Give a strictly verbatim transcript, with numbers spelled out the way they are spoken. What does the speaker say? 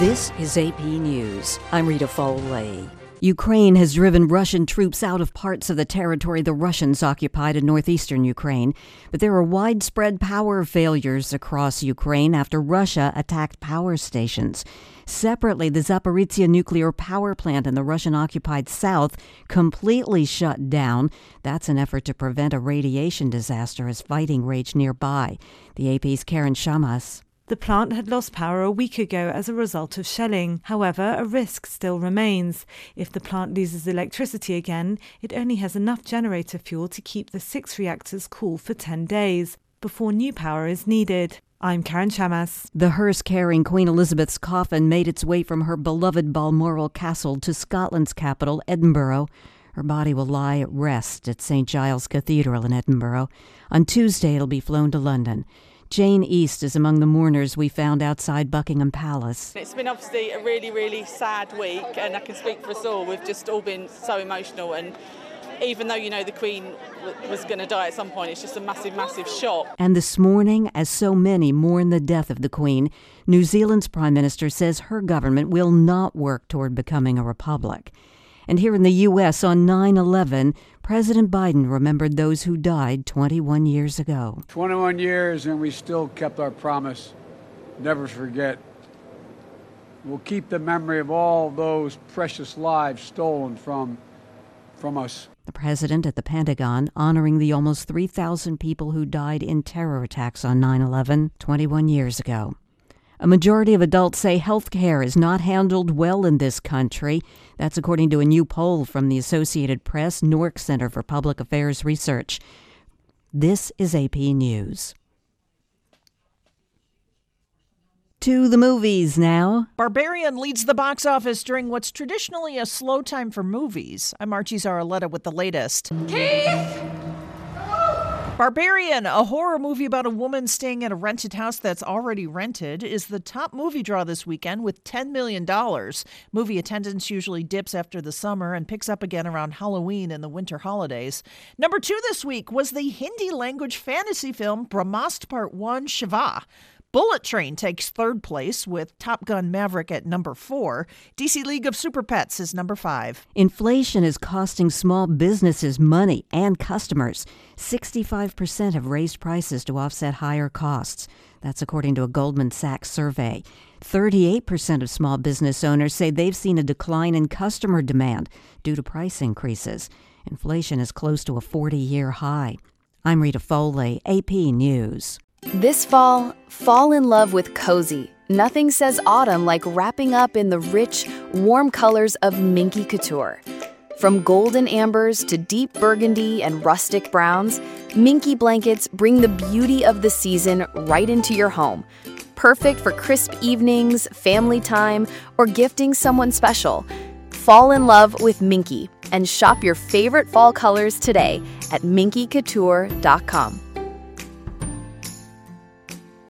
This is A P News. I'm Rita Foley. Ukraine has driven Russian troops out of parts of the territory the Russians occupied in northeastern Ukraine. But there are widespread power failures across Ukraine after Russia attacked power stations. Separately, the Zaporizhzhia nuclear power plant in the Russian-occupied south completely shut down. That's an effort to prevent a radiation disaster as fighting raged nearby. The A P's Karen Shamas. The plant had lost power a week ago as a result of shelling. However, a risk still remains. If the plant loses electricity again, it only has enough generator fuel to keep the six reactors cool for ten days, before new power is needed. I'm Karen Shamas. The hearse-carrying Queen Elizabeth's coffin made its way from her beloved Balmoral Castle to Scotland's capital, Edinburgh. Her body will lie at rest at Saint Giles Cathedral in Edinburgh. On Tuesday, it'll be flown to London. Jane East is among the mourners we found outside Buckingham Palace. It's been obviously a really, really sad week, and I can speak for us all. We've just all been so emotional, and even though, you know, the Queen w- was going to die at some point, it's just a massive, massive shock. And this morning, as so many mourn the death of the Queen, New Zealand's Prime Minister says her government will not work toward becoming a republic. And here in the U S on nine eleven, President Biden remembered those who died twenty-one years ago. twenty-one years and we still kept our promise. Never forget. We'll keep the memory of all those precious lives stolen from, from us. The president at the Pentagon honoring the almost three thousand people who died in terror attacks on nine eleven twenty-one years ago. A majority of adults say health care is not handled well in this country. That's according to a new poll from the Associated Press Newark Center for Public Affairs Research. This is A P News. To the movies now. Barbarian leads the box office during what's traditionally a slow time for movies. I'm Archie Zaraletta with the latest. Keith! Barbarian, a horror movie about a woman staying in a rented house that's already rented, is the top movie draw this weekend with ten million dollars. Movie attendance usually dips after the summer and picks up again around Halloween and the winter holidays. Number two this week was the Hindi language fantasy film Brahmast Part one Shiva. Bullet Train takes third place with Top Gun Maverick at number four. D C League of Super Pets is number five. Inflation is costing small businesses money and customers. sixty-five percent have raised prices to offset higher costs. That's according to a Goldman Sachs survey. thirty-eight percent of small business owners say they've seen a decline in customer demand due to price increases. Inflation is close to a forty-year high. I'm Rita Foley, A P News. This fall, fall in love with cozy. Nothing says autumn like wrapping up in the rich, warm colors of Minky Couture. From golden ambers to deep burgundy and rustic browns, Minky blankets bring the beauty of the season right into your home. Perfect for crisp evenings, family time, or gifting someone special. Fall in love with Minky and shop your favorite fall colors today at minky couture dot com.